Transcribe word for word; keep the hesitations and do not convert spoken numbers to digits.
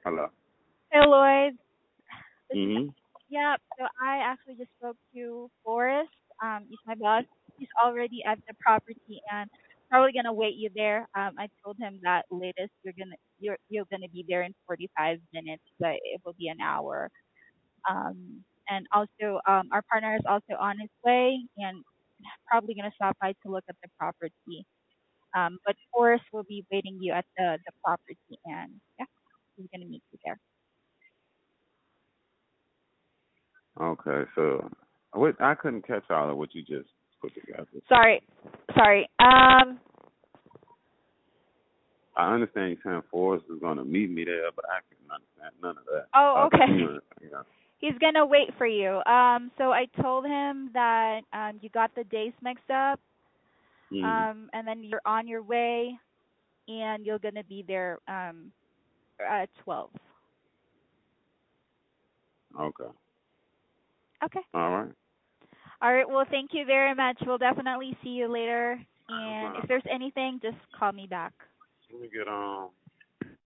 Hello. Hey Lloyd, this is Mhm. yeah. So I actually just spoke to Forrest. Um, he's my boss. He's already at the property and probably gonna wait you there. Um, I told him that latest you're gonna you're you're gonna be there in forty-five minutes, but it will be an hour. Um, and also um, our partner is also on his way and probably gonna stop by to look at the property. Um, but Forrest will be waiting you at the the property and yeah, he's gonna meet you there. Okay, so what I couldn't catch all of what you just put together. Sorry, sorry. Um, I understand you saying Forrest is gonna meet me there, but I couldn't understand none of that. Oh, Uh, okay. continue. Yeah. He's gonna wait for you. Um, so I told him that um you got the days mixed up. Mhm. Um, and then you're on your way, and you're gonna be there um at twelve. Okay. Okay. All right. All right. Well, thank you very much. We'll definitely see you later. No And if problem. there's anything, just call me back. Let me get on.